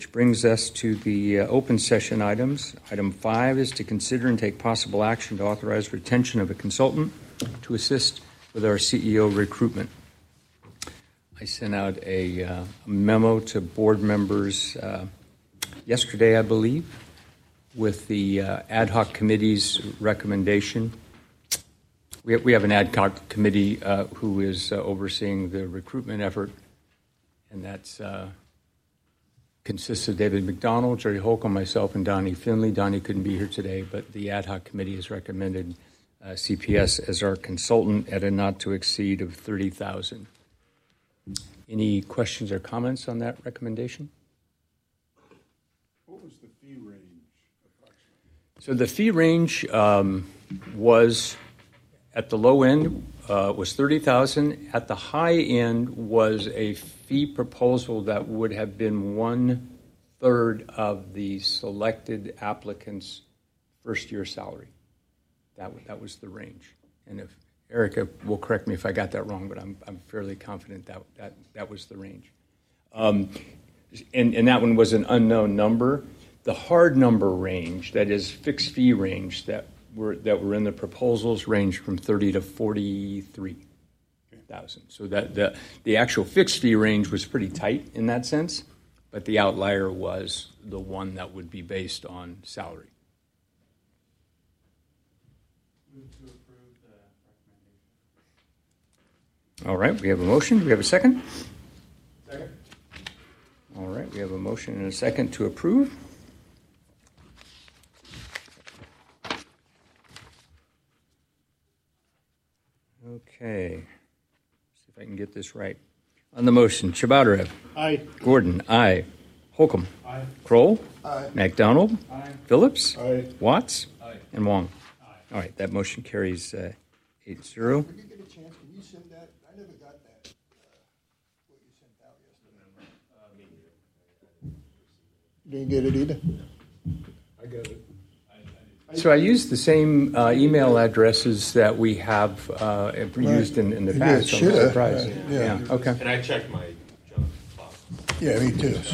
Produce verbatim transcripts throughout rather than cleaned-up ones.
Which brings us to the uh, open session items. Item five is to consider and take possible action to authorize retention of a consultant to assist with our C E O recruitment. I sent out a, uh, a memo to board members uh, yesterday, I believe, with the uh, ad hoc committee's recommendation. We have, we have an ad hoc committee uh, who is uh, overseeing the recruitment effort, and that's uh, consists of David McDonald, Jerry Holcomb, myself, and Donnie Finley. Donnie couldn't be here today, but the ad hoc committee has recommended uh, C P S as our consultant at a not to exceed of thirty thousand dollars. Any questions or comments on that recommendation? What was the fee range approximately? So the fee range um, was at the low end uh, was thirty thousand dollars. At the high end was a fee proposal that would have been one third of the selected applicant's first year salary. That that was the range. And if Erica will correct me if I got that wrong, but I'm I'm fairly confident that that, that was the range. Um, and, and that one was an unknown number. The hard number range, that is fixed fee range, that were that were in the proposals ranged from thirty to forty-three thousand. So that the the actual fixed fee range was pretty tight in that sense, but the outlier was the one that would be based on salary. All right, we have a motion. Do we have a second? Second. All right, we have a motion and a second to approve. Okay. See if I can get this right. On the motion, Chabadrev. Aye. Gordon, aye. Holcomb. Aye. Kroll. Aye. McDonald. Aye. Phillips. Aye. Watts. Aye. And Wong. Aye. All right, that motion carries uh, eight zero. When you get a chance, can you send that? I never got that, uh, what you sent out yesterday. Didn't get it either? I got it. So I used the same uh, email addresses that we have uh, used in, in the Yeah, past. So I'm sure. surprised. Right, yeah. Yeah. Okay. And I checked my junk box. Yeah, me too. So.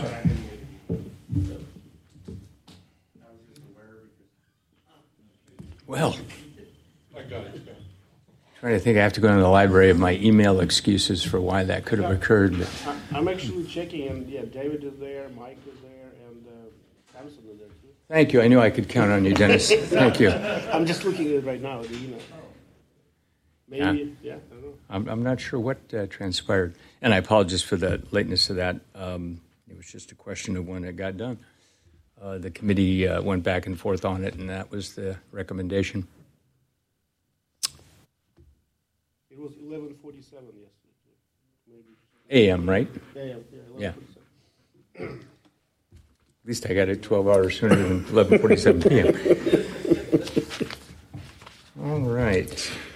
Well, I got it. trying to think, I have to go into the library of my email excuses for why that could have occurred. But I- I'm actually checking, and yeah, David is there, Mike is there, and uh, Samson is there too. Thank you. I knew I could count on you, Dennis. Thank you. I'm just looking at it right now, the email. Maybe, yeah, I don't know. I'm, I'm not sure what uh, transpired, and I apologize for the lateness of that. Um, it was just a question of when it got done. Uh, the committee uh, went back and forth on it, and that was the recommendation. It was eleven forty-seven yesterday, maybe. A M, right? Yeah, yeah, Yeah. eleven forty-seven. At least I got it twelve hours sooner than eleven forty-seven p.m. All right.